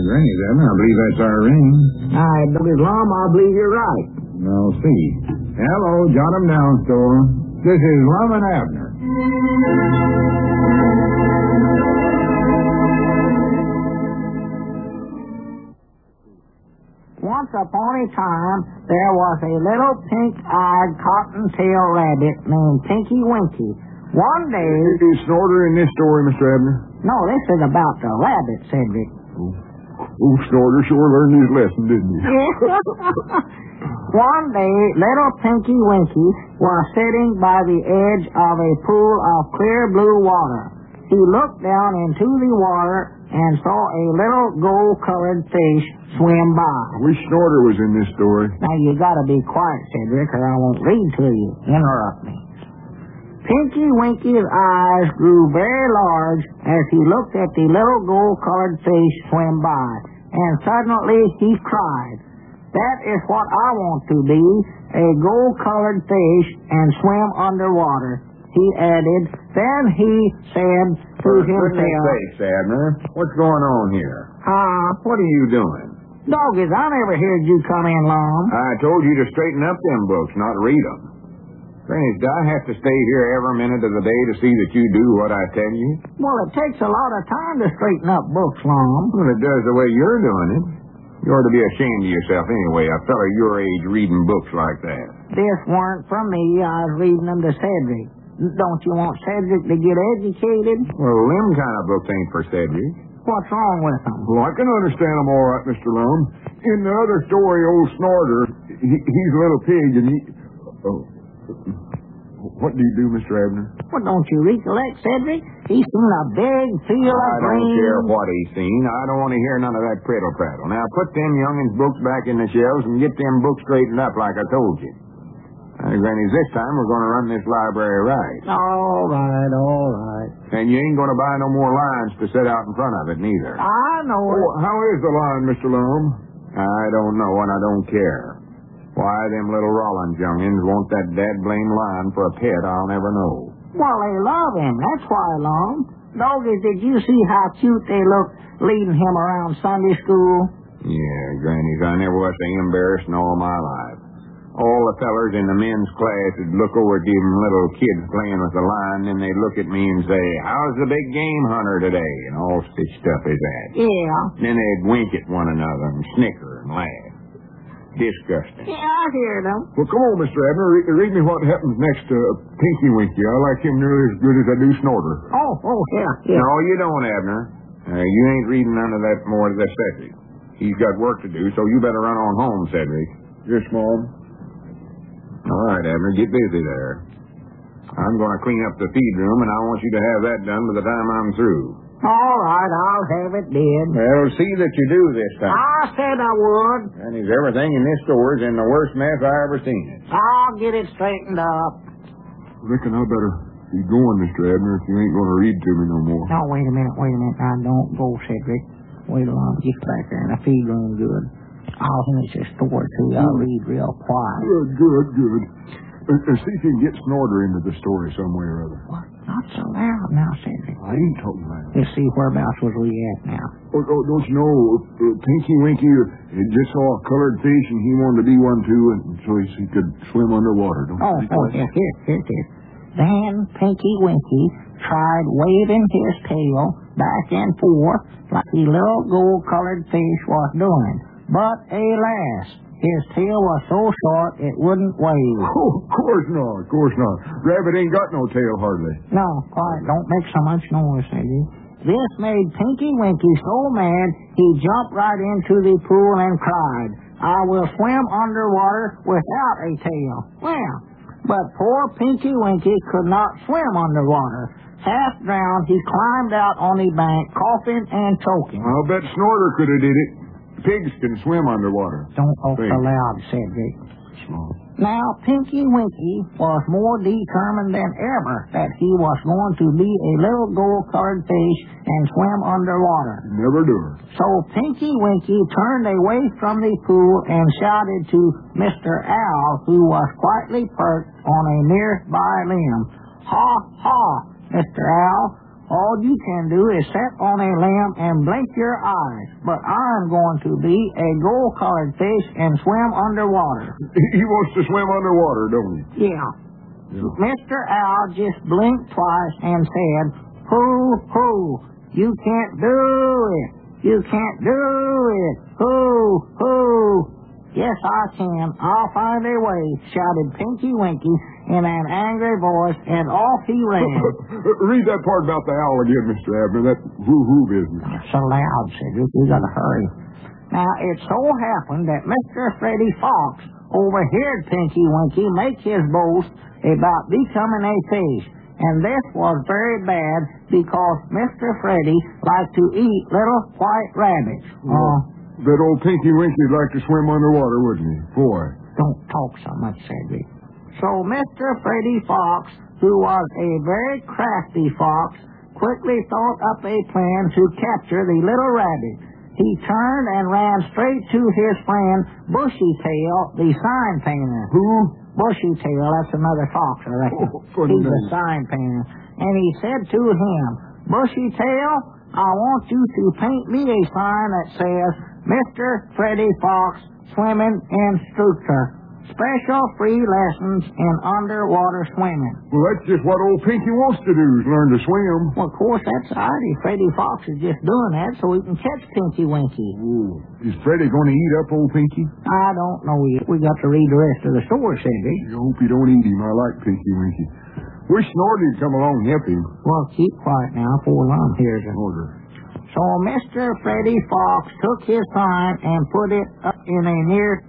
Granny's, Abner. I believe that's our ring. Lum, I believe you're right. I'll see. Hello, jot 'em down, store. This is Lum and Abner. Once upon a time, there was a little pink-eyed cottontail rabbit named Pinky Winky. One day... Is Snorter in this story, Mr. Abner? No, this is about the rabbit, Cedric. Oh, Snorter sure learned his lesson, didn't he? One day, little Pinky Winky was sitting by the edge of a pool of clear blue water. He looked down into the water and saw a little gold-colored fish swim by. I wish Snorter was in this story. Now, you gotta be quiet, Cedric, or I won't read to you. Interrupt me. Pinky Winky's eyes grew very large as he looked at the little gold-colored fish swim by, and suddenly he cried, "That is what I want to be, a gold-colored fish and swim underwater." He added, then he said to himself... For goodness sakes, Abner, what's going on here? What are you doing? Doggies, I never heard you come in, Lum. I told you to straighten up them books, not read them. Granny, do I have to stay here every minute of the day to see that you do what I tell you? Well, it takes a lot of time to straighten up books, Lum. Well, it does the way you're doing it. You ought to be ashamed of yourself anyway, a fellow your age reading books like that. This weren't from me. I was reading them to Cedric. Don't you want Cedric to get educated? Well, them kind of books ain't for Cedric. What's wrong with them? Well, I can understand them all right, Mr. Lum. In the other story, old Snorter, he's a little pig, and he... Oh. What do you do, Mr. Abner? Well, don't you recollect, Cedric? He's seen a big field of grain. I don't care what he's seen. I don't want to hear none of that prattle-prattle. Now, put them young'uns' books back in the shelves and get them books straightened up like I told you. Granny, this time we're going to run this library right. All right. And you ain't going to buy no more lines to set out in front of it, neither. I know it. Oh, how is the line, Mr. Lum? I don't know, and I don't care. Why them little Rollins young'uns want that dad-blame line for a pet, I'll never know. Well, they love him. That's why, Lum. Doggies, did you see how cute they look leading him around Sunday school? Yeah, Grannies, I never was so embarrassed in all my life. All the fellers in the men's class would look over at them little kids playing with the line, and they'd look at me and say, "How's the big game hunter today?" and all such stuff as that. Yeah. Then they'd wink at one another and snicker and laugh. Disgusting. Yeah, I hear them. Well, come on, Mr. Abner. Read me what happens next to Pinky Winky. I like him nearly as good as I do Snorter. Oh, yeah. No, you don't, Abner. You ain't reading none of that more to the Cedric. He's got work to do, so you better run on home, Cedric. Yes, Mom. All right, Abner, get busy there. I'm going to clean up the feed room, and I want you to have that done by the time I'm through. All right, I'll have it done. Well, see that you do this time. I said I would. And everything in this store's in the worst mess I ever seen it. I'll get it straightened up. Reckon I better be going, Mr. Abner, if you ain't going to read to me no more. No, wait a minute. Now, don't go, Cedric. Wait till I get back there in the feed room good. I'll finish this story too. I'll read real quiet. Good. See if you can get Snorter into the story some way or other. What? Not so loud now, Cedric. I ain't talking loud. Let's see, whereabouts was we at now? Oh, don't you know, Pinky Winky just saw a colored fish, and he wanted to be one too, and so he could swim underwater. Here it is. Then Pinky Winky tried waving his tail back and forth like the little gold-colored fish was doing. But, alas, his tail was so short it wouldn't wave. Oh, of course not. Rabbit ain't got no tail, hardly. No, quiet. Don't make so much noise, Sadie. This made Pinky Winky so mad he jumped right into the pool and cried, "I will swim underwater without a tail." Well, but poor Pinky Winky could not swim underwater. Half drowned, he climbed out on the bank, coughing and choking. I'll bet Snorter could have did it. Pigs can swim underwater. Don't talk so loud, Cedric. Now, Pinky Winky was more determined than ever that he was going to be a little gold-colored fish and swim underwater. Never do. So Pinky Winky turned away from the pool and shouted to Mr. Owl, who was quietly perched on a nearby limb, "Ha, ha, Mr. Owl, All you can do is sit on a limb and blink your eyes. But I'm going to be a gold-colored fish and swim underwater. He wants to swim underwater, don't he? Yeah. Mr. Owl just blinked twice and said, "Hoo, hoo, you can't do it. You can't do it. Hoo, hoo." "Yes, I can. I'll find a way," shouted Pinky Winky in an angry voice, and off he ran. Read that part about the owl again, Mr. Abner, that woo-hoo business. That's so loud, Cedric. We gotta hurry. Now, it so happened that Mr. Freddie Fox overheard Pinky Winky make his boast about becoming a fish, and this was very bad because Mr. Freddie liked to eat little white rabbits. That old Pinky Winky'd like to swim underwater, wouldn't he? Boy. Don't talk so much, Cedric. So Mr. Freddie Fox, who was a very crafty fox, quickly thought up a plan to capture the little rabbit. He turned and ran straight to his friend Bushytail, the sign painter. Who? Bushytail, that's another fox, I reckon. He's a sign painter. And he said to him, "Bushytail, I want you to paint me a sign that says, Mr. Freddie Fox, Swimming Instructor. Special free lessons in underwater swimming." Well, that's just what old Pinky wants to do, is learn to swim. Well, of course, that's righty. Freddie Fox is just doing that so he can catch Pinky Winky. Ooh. Is Freddie going to eat up old Pinky? I don't know yet. We got to read the rest of the story, Cedric. I hope you don't eat him. I like Pinky Winky. Wish Snorty'd come along and help him. Well, keep quiet now before Lum hears it. Order. So Mr. Freddie Fox took his sign and put it up in a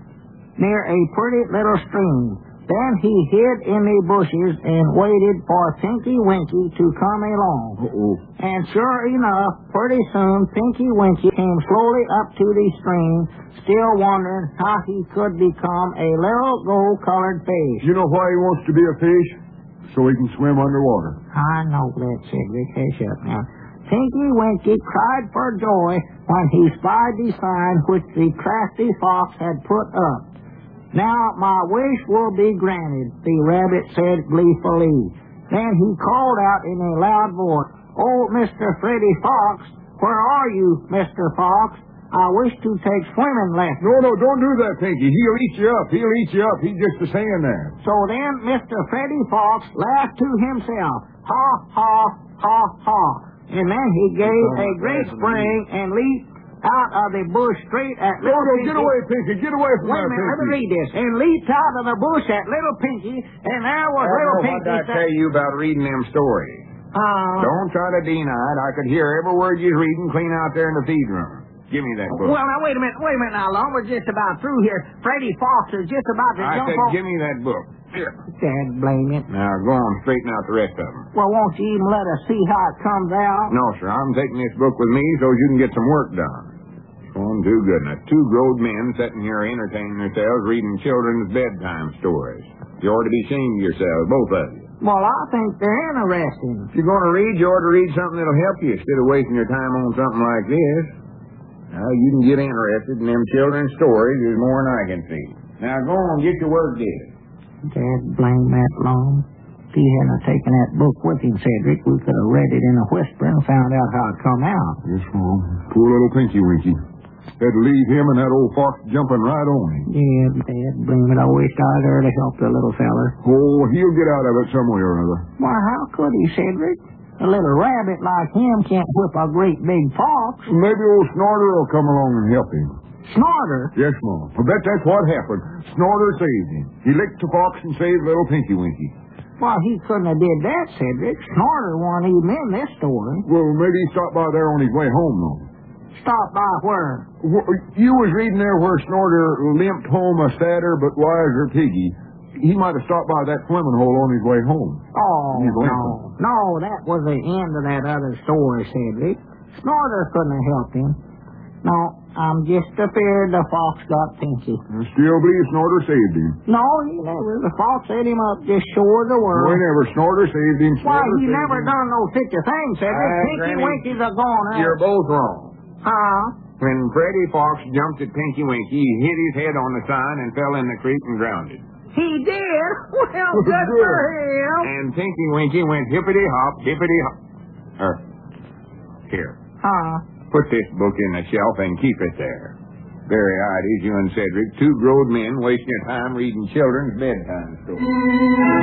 near a pretty little stream. Then he hid in the bushes and waited for Pinky Winky to come along. Uh-oh. And sure enough, pretty soon Pinky Winky came slowly up to the stream, still wondering how he could become a little gold-colored fish. You know why he wants to be a fish? So he can swim underwater. I know that, Cedric. Hush up now. Pinky Winky cried for joy when he spied the sign which the crafty fox had put up. "Now my wish will be granted," the rabbit said gleefully. Then he called out in a loud voice, "Oh, Mr. Freddie Fox, where are you, Mr. Fox? I wish to take swimming lessons." No, don't do that, Pinky. He'll eat you up. He'll eat you up. He's just saying that. So then Mr. Freddie Fox laughed to himself. Ha, ha, ha, ha. And then he gave a great spring and leaped out of the bush straight at little Pinky. Get away, Pinky. Get away from Wait a minute, let me read this. And leaped out of the bush at little Pinky, and there was little Pinky. What did I tell you about reading them stories? Don't try to deny it. I could hear every word you're reading clean out there in the feed room. Give me that book. Well, now, wait a minute now, Lum. We're just about through here. Freddie Fox is just about to jump off. Give me that book. Here. Dad, blame it. Now, go on, straighten out the rest of them. Well, won't you even let us see how it comes out? No, sir. I'm taking this book with me so you can get some work done. Going too good. Now, two grown men sitting here entertaining themselves reading children's bedtime stories. You ought to be ashamed of yourselves, both of you. Well, I think they're interesting. If you're going to read, you ought to read something that'll help you instead of wasting your time on something like this. Now, you can get interested in them children's stories. There's more than I can see. Now, go on, get your work did. Dad, blame that Lum. If he hadn't taken that book with him, Cedric, we could have read it in a whisper and found out how it come out. Yes, Mom. Poor little Pinky Winky. That'd leave him and that old fox jumping right on him. Yeah, Dad, blame it. I wished I was there to help the little feller. Oh, he'll get out of it some way or another. Why, how could he, Cedric? A little rabbit like him can't whip a great big fox. Maybe old Snorter will come along and help him. Snorter? Yes, Mom. I bet that's what happened. Snorter saved him. He licked the fox and saved little Pinky Winky. Why, he couldn't have did that, Cedric. Snorter wasn't even in this story. Well, maybe he stopped by there on his way home, though. Stop by where? You was reading there where Snorter limped home a sadder but wiser piggy. He might have stopped by that swimming hole on his way home. Oh, no, that was the end of that other story, Cedric. Snorter couldn't have helped him. No, I'm just afraid the fox got Pinky. I still believe Snorter saved him. No, he never. The fox set him up just short of the world. No, he never. Snorter saved him. Why, he never done no such a thing, Cedric. Pinky Winky's a goner. You're both wrong. Huh? When Freddie Fox jumped at Pinky Winky, he hit his head on the sign and fell in the creek and drowned. He did? Well, good for him. And Pinky Winky went hippity-hop, hippity-hop. Here. Huh? Put this book in the shelf and keep it there. Very odd is you and Cedric, two grown men wasting your time reading children's bedtime stories.